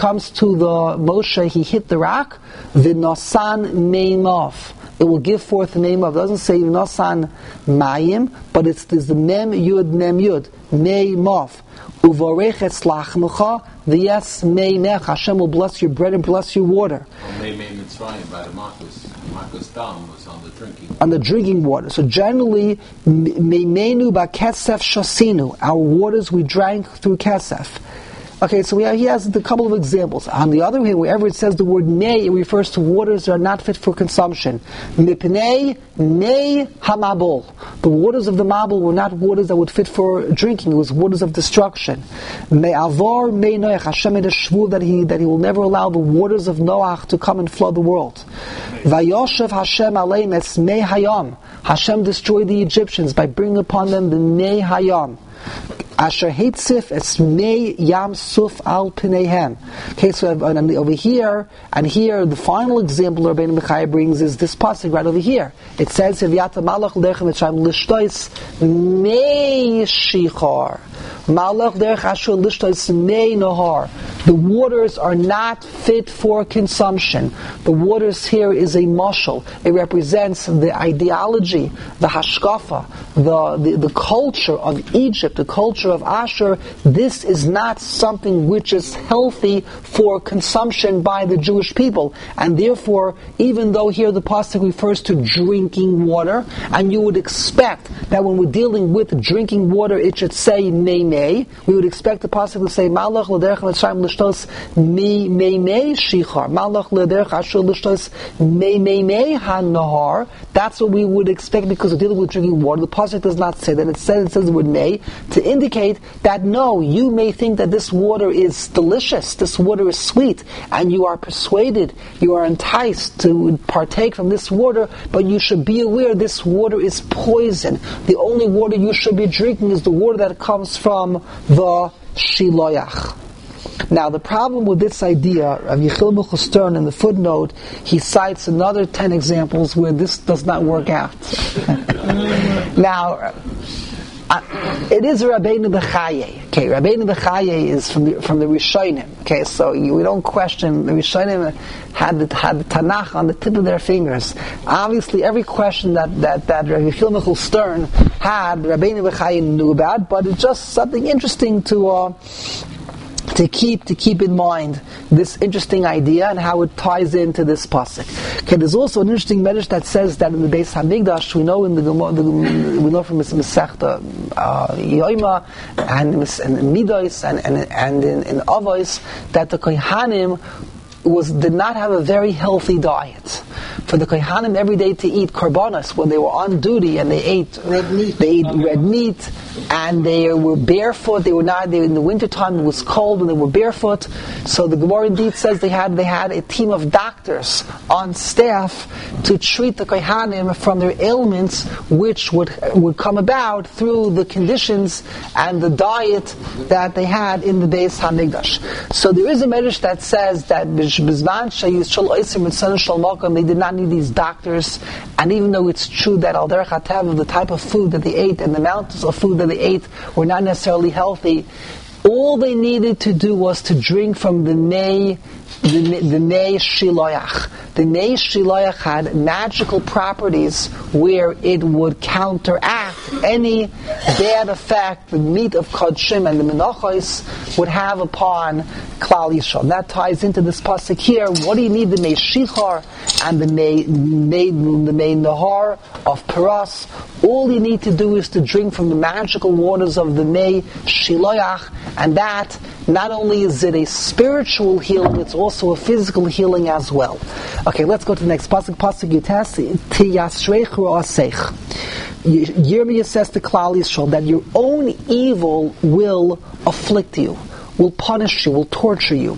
Moshe, he hit the rock, the Nasan meimav. It will give forth the name of. It doesn't say Nasan Mayim, but there's the Mem Yud Mei Mof. Uvorechet Slachmucha, the yes Mei Mech. Hashem will bless your bread and bless your water.
Mei Mitzrayim by the Marcus Dam was on the drinking.
On the drinking water. So generally, Meimenu ba Kesef Shasinu. Our waters we drank through Kesef. Okay, so he has a couple of examples. On the other hand, wherever it says the word mei, it refers to waters that are not fit for consumption. Mipnei mei hamabol. The waters of the Mabul were not waters that would fit for drinking. It was waters of destruction. Me'avor mei Noach. Hashem made a shvuah that he will never allow the waters of Noach to come and flood the world. Vayoshev Hashem aleim es mei hayam. Hashem destroyed the Egyptians by bringing upon them the mei hayam. Asher Heitzif es mei yam suf al pineihem. Okay, so over here and here, the final example Rabbeinu Bechaya brings is this pasuk right over here. It says, "V'yata malach lechem etzayim lishtois mei shichar." Malach derech asher lishtois mei nohar. The waters are not fit for consumption. The waters here is a mashal. It represents the ideology, the hashkafa, the culture of Egypt, the culture of Asher. This is not something which is healthy for consumption by the Jewish people. And therefore, even though here the pasuk refers to drinking water, and you would expect that when we're dealing with drinking water, it should say mei. We would expect the pasuk to say malach l'derech l'shayim l'shtos mei shichar, malach l'derech asher l'shtos mei hanahar. That's what we would expect because we're dealing with drinking water. The pasuk does not say that. It says the word mei to indicate that no, you may think that this water is delicious, this water is sweet, and you are persuaded, you are enticed to partake from this water, but you should be aware this water is poison. The only water you should be drinking is the water that comes from the Shiloyach. Now, the problem with this idea of Yechiel Michal Stern in the footnote, he cites another 10 examples where this does not work out. Now, it is Rabbeinu Bechaya. Okay, Rabbeinu Bechaya is from the Rishonim. Okay, so we don't question the Rishonim had the Tanakh on the tip of their fingers. Obviously, every question that Yechiel Michal Stern had, Rabbeinu Bechaya knew about, but it's just something interesting to keep in mind this interesting idea and how it ties into this pasuk. Okay, there's also an interesting medrash that says that in the Beis Hamikdash, we know from Masechta Yoima and Midos and in Avos that the Kohanim did not have a very healthy diet. for the Kohanim every day to eat korbanos when they were on duty, and they ate
red meat.
They ate red meat, and they were barefoot. They were in the wintertime. It was cold, and they were barefoot. So the Gemara indeed says they had a team of doctors on staff to treat the Kohanim from their ailments, which would come about through the conditions and the diet that they had in the Beis Hamikdash. So there is a medrash that says that they did not need these doctors, and even though it's true that al derech hatav, the type of food that they ate and the amounts of food that they ate were not necessarily healthy, all they needed to do was to drink from the Nei Shiloach. The Nei Shiloach had magical properties where it would counteract any bad effect the meat of Kodshim and the Menachos would have upon Klal Yisrael. And that ties into this pasuk here. What do you need? The Nei Shichar and the Nei Nahar of Paras. All you need to do is to drink from the magical waters of the Nei Shiloach, and that not only is it a spiritual healing, it's also a physical healing as well. Okay, let's go to the next pasuk. Pasuk Yutes Tiyasreich Ra'aseich. Yirmiyah says to Klal Yisrael that your own evil will afflict you, will punish you, will torture you.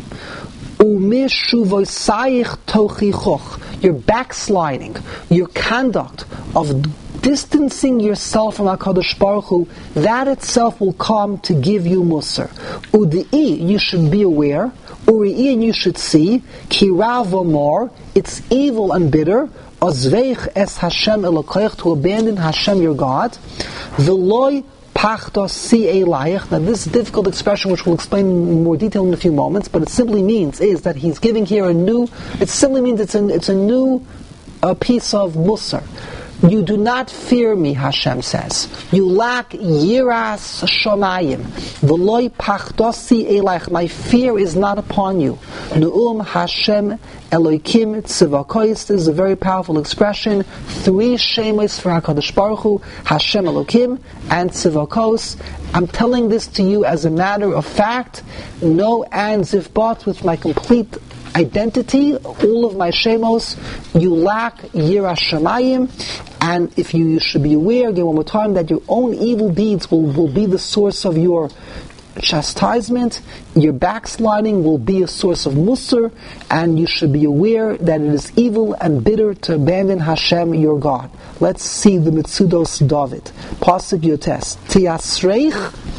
Your backsliding, your conduct of distancing yourself from HaKadosh Baruch Hu, that itself will come to give you musar. Udi'i, you should be aware. Uri'i, and you should see. Ki rav v'mor, it's evil and bitter. Ozveich es Hashem Elokeich, to abandon Hashem your God. V'loi pachtos si elayich. Now this difficult expression, which we'll explain in more detail in a few moments, but it simply means is that he's giving here it simply means it's a new piece of musar. You do not fear me, Hashem says. You lack yiras shomayim. V'loi pachdosi elayich. My fear is not upon you. Nu'um Hashem Elokim Tzivakos. This is a very powerful expression. 3 shemos for HaKadosh Baruch Hu, Hashem Elokim and Tzivakos. I'm telling this to you as a matter of fact. No ands if buts, with my complete identity, all of my shemos. You lack yiras shamayim. And if you should be aware, again one more time, that your own evil deeds will be the source of your chastisement, your backsliding will be a source of musar, and you should be aware that it is evil and bitter to abandon Hashem your God. Let's see the Mitzudos David. Pasuk Yotes. Tiyasreich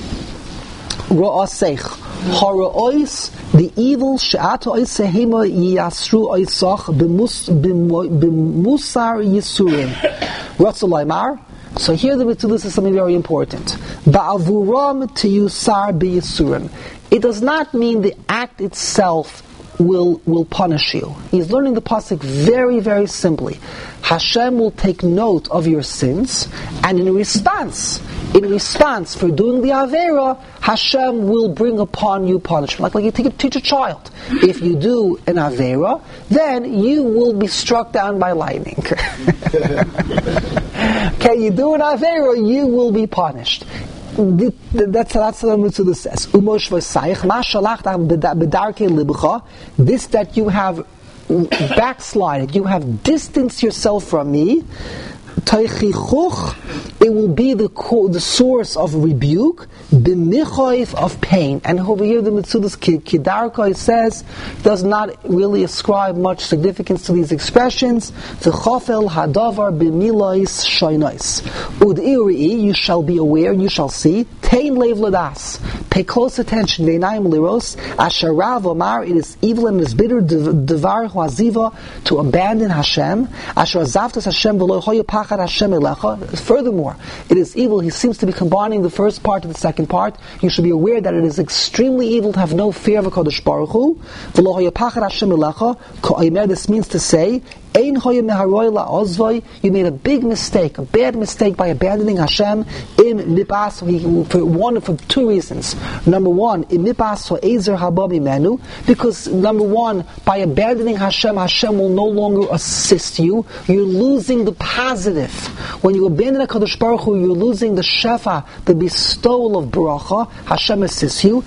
Ra'aseich. Hara'ois, the evil she'ata oisehema yasru oisach b'musar yisurim. Ratzalaymar. So here the Mitzudos is something very important. Ba'avuram tiyusar b'yisurim. It does not mean the act itself will punish you. He's learning the pasuk very, very simply. Hashem will take note of your sins, and in response for doing the Avera, Hashem will bring upon you punishment. Like you teach a child. If you do an Avera, then you will be struck down by lightning. Okay, you do an Avera, you will be punished. That's what the Mitzudos says. This that you have backslided, you have distanced yourself from me. It will be the source of rebuke, b'michoif, of pain. And over here the Mitzudos Kedarkai says, does not really ascribe much significance to these expressions. V'chofel hadavar b'milois shoynois. Ud'iri, you shall be aware, and you shall see. Tein lev ladas. Pay close attention. V'einayim liros. Asher rav omar, it is evil and it is bitter, devar huaziva, to abandon Hashem. Asher azavtas Hashem v'lo hoya pachad Hashem elecha. Furthermore, it is evil. He seems to be combining the first part to the second part. You should be aware that it is extremely evil to have no fear of HaKadosh Baruch Hu. V'lo hoya pachad Hashem elecha. This means to say, you made a big mistake, a bad mistake by abandoning Hashem for 2 reasons. Number one, because number one, by abandoning Hashem, Hashem will no longer assist you. You're losing the positive. When you abandon HaKadosh Baruch Hu, you're losing the shefa, the bestowal of bracha. Hashem assists you.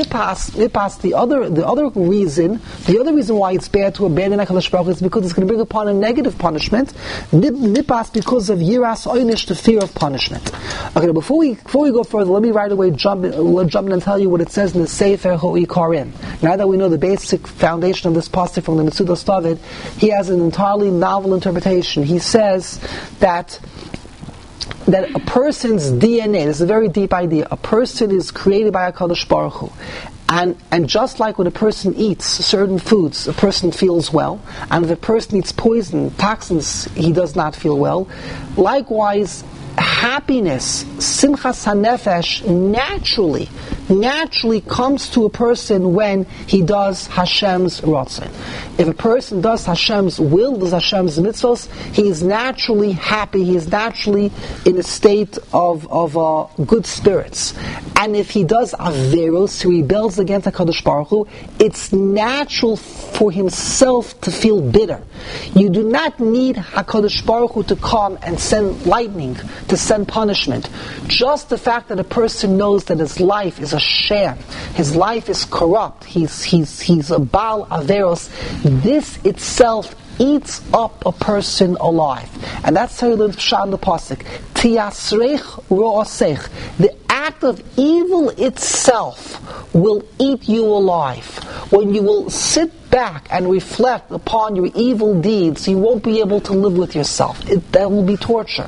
The other reason why it's bad to abandon HaKadosh Baruch Hu is because it's going to bring upon a negative punishment. Nipas, because of yiras oynish, the fear of punishment. Okay, before we go further, let me right away jump in and tell you what it says in the Sefer Ho'ikarim. Now that we know the basic foundation of this pasuk from the Metzudos David, he has an entirely novel interpretation. He says that a person's DNA, this is a very deep idea, a person is created by HaKadosh Baruch Hu. And just like when a person eats certain foods, a person feels well, and if a person eats poison, toxins, he does not feel well. Likewise, happiness, simchas hanefesh, naturally comes to a person when he does Hashem's ratzon. If a person does Hashem's will, does Hashem's mitzvos, he is naturally happy, he is naturally in a state of good spirits. And if he does averos, he rebels against HaKadosh Baruch Hu, it's natural for himself to feel bitter. You do not need HaKadosh Baruch Hu to come and send lightning, to send punishment. Just the fact that a person knows that his life is a sham, his life is corrupt, he's a Baal Averos, this itself eats up a person alive. And that's how you learn Pshat in the Pasuk. Tiyasrech ro'asech. The act of evil itself will eat you alive. When you will sit back and reflect upon your evil deeds, you won't be able to live with yourself. That will be torture.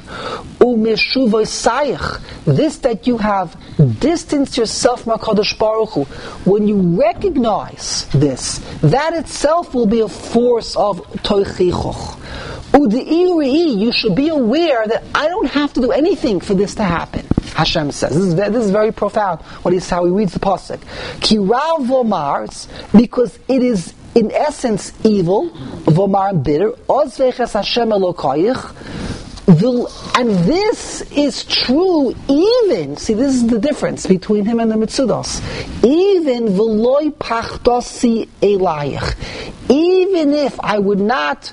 This that you have distanced yourself from HaKadosh Baruch Hu, when you recognize this, that itself will be a force of toichichoch. You should be aware that I don't have to do anything for this to happen. Hashem says. This is very profound. How he reads the pasuk. Ki rav vomar, because it is in essence evil, vomar bitter. Ozveches Hashem elokayich. And this is true even, see, this is the difference between him and the Metzudos. Even v'loi pachtosi elayich. Even if I would not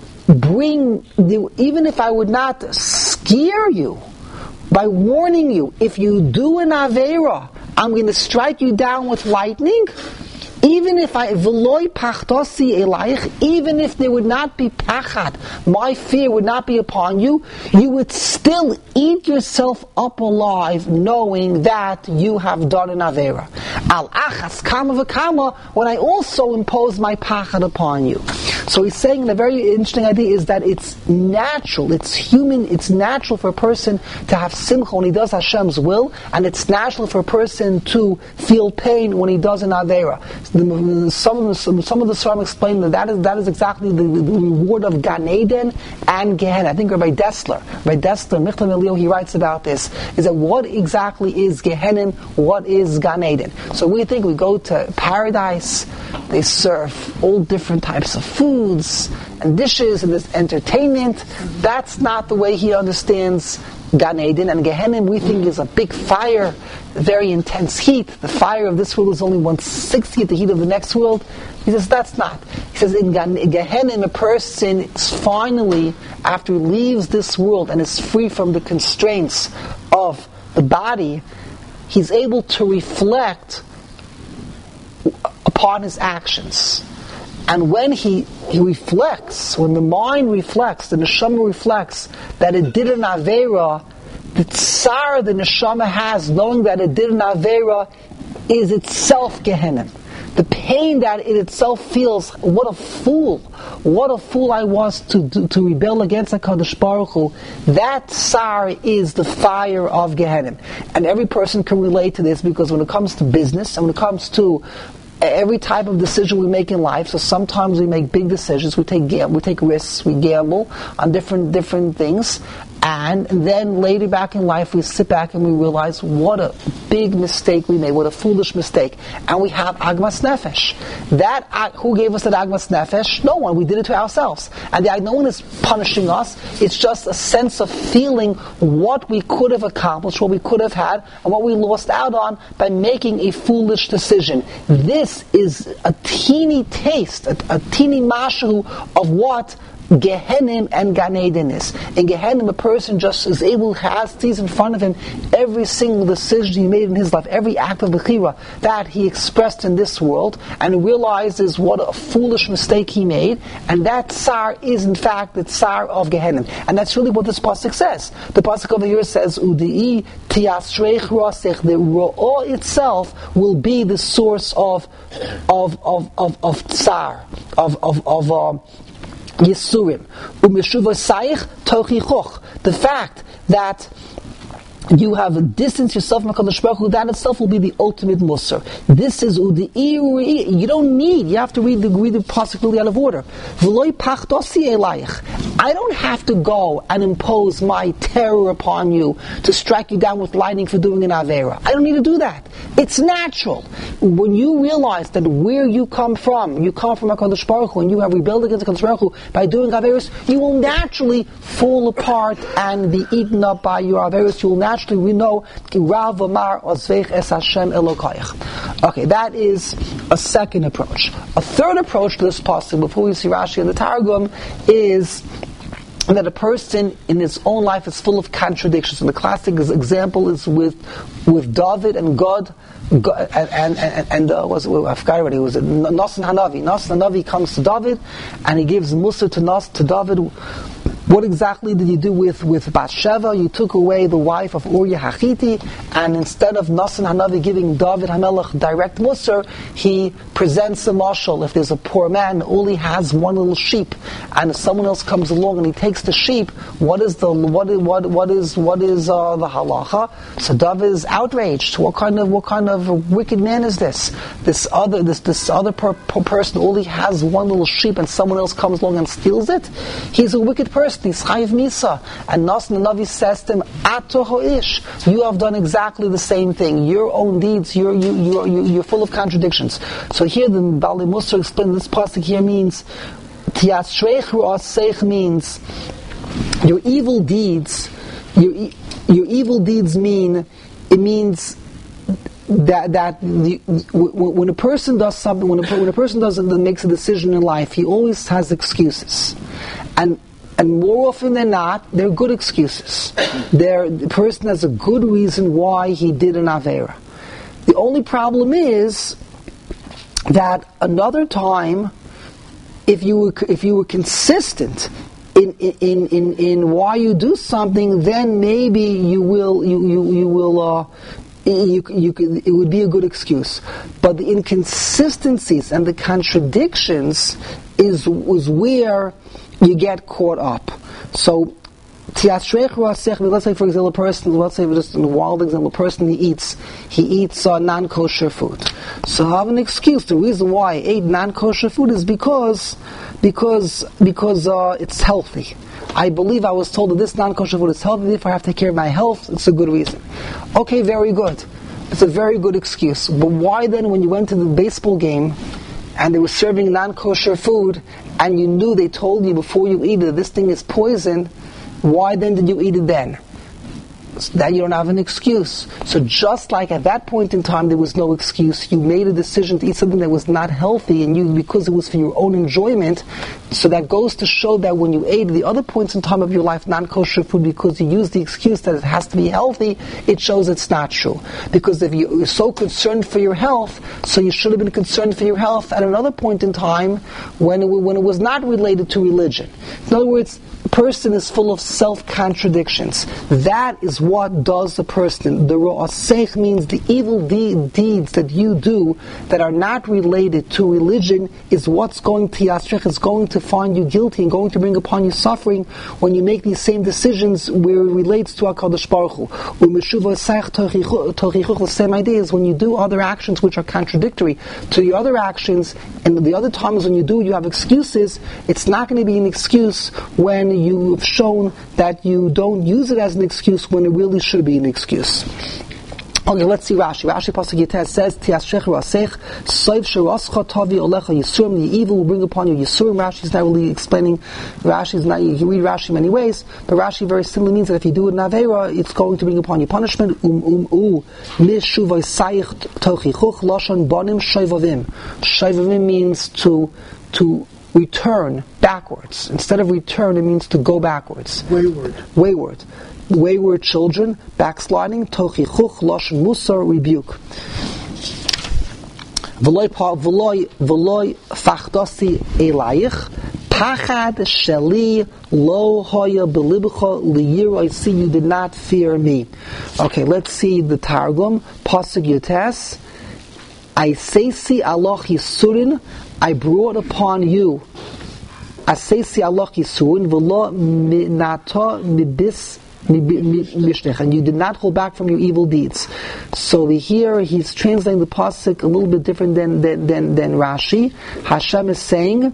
even if I would not scare you by warning you, if you do an Aveira, I'm going to strike you down with lightning. Even if v'loi pachtosi elayich, even if there would not be pachat, my fear would not be upon you, you would still eat yourself up alive, knowing that you have done an avera. Al achas kama v'kama, when I also impose my pachat upon you. So he's saying the very interesting idea is that it's natural, it's human, it's natural for a person to have simcha when he does Hashem's will, and it's natural for a person to feel pain when he does an avera. Some of the Sfarim explain that is exactly the reward of Gan Eden and Gehenna. I think Rabbi Dessler, Michtav Elio, he writes about this, is that what exactly is Gehenna, what is Gan Eden? So we think we go to paradise, they serve all different types of foods and dishes and this entertainment. That's not the way he understands Gan Eden. And Gehenna, we think, is a big fire, very intense heat. The fire of this world is only 1/60 the heat of the next world. He says that's not. He says in Gehenna, a person is finally, after he leaves this world and is free from the constraints of the body, he's able to reflect upon his actions. And when he reflects, when the mind reflects, the neshama reflects that it did an avera, the tsar the neshama has, knowing that it did an avera, is itself Gehenna. The pain that it itself feels, what a fool I was to rebel against HaKadosh Baruch Hu, that tsar is the fire of Gehenna. And every person can relate to this, because when it comes to business, and when it comes to every type of decision we make in life, so sometimes we make big decisions, we take risks, we gamble on different things, and then later back in life we sit back and we realize what a big mistake we made, what a foolish mistake, and we have agmas nefesh. Who gave us that agmas nefesh? No one. We did it to ourselves, and no one is punishing us. It's just a sense of feeling what we could have accomplished, what we could have had, and what we lost out on by making a foolish decision. This is a teeny taste, a teeny mashu of what Gehenim and Gan Eden is. In Gehenim, a person just is able, sees in front of him every single decision he made in his life, every act of Bechira that he expressed in this world, and realizes what a foolish mistake he made, and that tsar is in fact the tsar of Gehenim. And that's really what this pasuk says. The pasuk over here says, Udii tiyasreich rasech, the Ra'ah itself will be the source of tsar, of Yisurim. Umeshuvasayich tochichoch. The fact that you have distanced yourself from HaKadosh Baruch Hu, that itself will be the ultimate musar. This is Udi'i. You don't need, you have to read the pasuk really out of order. V'loi pachdosi elayich. I don't have to go and impose my terror upon you to strike you down with lightning for doing an Avera. I don't need to do that. It's natural. When you realize that where you come from HaKadosh Baruch Hu, and you have rebelled against HaKadosh Baruch Hu by doing Averas, you will naturally fall apart and be eaten up by your Averas. You will naturally, we know, Rav Amar Ozveich Es Hashem Elokayich. Okay, that is a second approach. A third approach to this pasuk, before we see Rashi and the Targum, is that a person in his own life is full of contradictions. And the classic example is with David and God. I forgot already. It was Nasan Hanavi. Nasan Hanavi comes to David, and he gives Musa to David. What exactly did you do with Bathsheba? You took away the wife of Uriah Hachiti, and instead of Nasan Hanavi giving David HaMelech direct Musar, he presents a mashal. If there's a poor man who only has one little sheep, and if someone else comes along and he takes the sheep, what is the halacha? So David is outraged. What kind of wicked man is this? This other person only has one little sheep, and someone else comes along and steals it. He's a wicked person. He's chayiv misa. And Nasan Hanavi says to him, Ato ho'ish, you have done exactly the same thing. Your own deeds, you're full of contradictions. So here the Bali Musar explains this pasuk here means tiyasreich ru'asech means your evil deeds. Your evil deeds means that when a person does something, when a person makes a decision in life, he always has excuses, and more often than not, they're good excuses. The person has a good reason why he did an Avera. The only problem is that another time, if you were consistent in why you do something, then maybe it would be a good excuse. But the inconsistencies and the contradictions is where you get caught up. So, let's say, for example, a person, let's say just in a wild example, a person he eats non-kosher food. So have an excuse. The reason why I ate non-kosher food is because it's healthy. I believe I was told that this non-kosher food is healthy, therefore I have to take care of my health. It's a good reason. Okay, very good. It's a very good excuse. But why then, when you went to the baseball game and they were serving non-kosher food, and you knew they told you before you eat it, this thing is poison, why then did you eat it then? So that you don't have an excuse. So just like at that point in time there was no excuse, you made a decision to eat something that was not healthy, and because it was for your own enjoyment, so that goes to show that when you ate the other points in time of your life non-kosher food because you used the excuse that it has to be healthy, it shows it's not true. Because if you're so concerned for your health, so you should have been concerned for your health at another point in time when it was not related to religion. In other words, the person is full of self-contradictions. That is what does the person. The Ra'asech means the evil deeds that you do that are not related to religion is what's going to Yasrech, is going to find you guilty and going to bring upon you suffering when you make these same decisions where it relates to HaKadosh Baruch Hu. The same idea is when you do other actions which are contradictory to your other actions, and the other times when you have excuses, it's not going to be an excuse when you've shown that you don't use it as an excuse when it really should be an excuse. Okay, let's see Rashi. Rashi Pasuk Yitez says, Tiyasrech Rasech, Soif Sheroscha Tavi Olecha Yisurim, the evil will bring upon you Yisurim. Rashi is not really explaining, you can read Rashi many ways, but Rashi very simply means that if you do it in Avera, it's going to bring upon you punishment. Mishuvay Sayich Tochichuch, Lashon Bonim Shoivavim. Shoivavim means to return, backwards. Instead of return, it means to go backwards. Wayward children, backsliding, tochichuch, lashon musar, rebuke. V'loi fachdasi elayich, pachad sheli lo hoya belibcha liyiroi, see you did not fear me. Okay, let's see the Targum. Pasuk Yotes. Aseisi aloch yisurin, I brought upon you. Aseisi aloch yisurin, v'lo minato mibis mishnech, and you did not hold back from your evil deeds. So here he's translating the pasuk a little bit different than Rashi. Hashem is saying,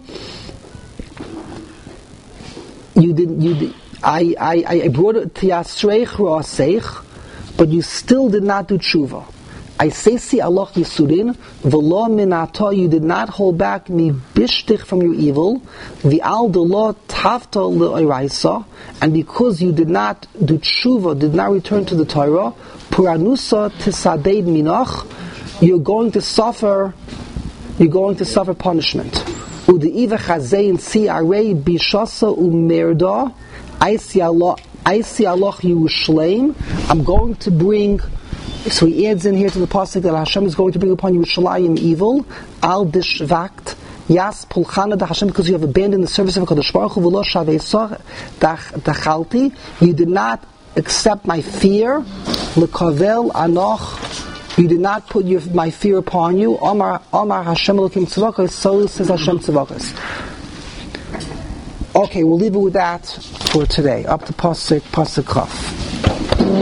I brought it to Yasreich Ra'aseich, but you still did not do tshuva. I say, see Allah Yisurin, v'lo minato, you did not hold back mi bishtich from your evil, v'al delo tafta le'oraisa, and because you did not do tshuva, did not return to the Torah, puranusa tisadeid minach, you're going to suffer punishment. U'de'iva chazein si arei bishasa u'merda, aisi Allah Yerushalayim, I'm going to bring. So he adds in here to the pasuk that Hashem is going to bring upon Yerushalayim evil, al dishvakt, yas pulchana da Hashem, because you have abandoned the service of HaKadosh Baruch Hu, v'lo shaveisach dachalti, you did not accept my fear, l'kavel anoch, you did not put my fear upon you, Omar Hashem Elokim Tzavakas, so says Hashem Tzavakas. Okay, we'll leave it with that for today. Up to pasuk Chaf.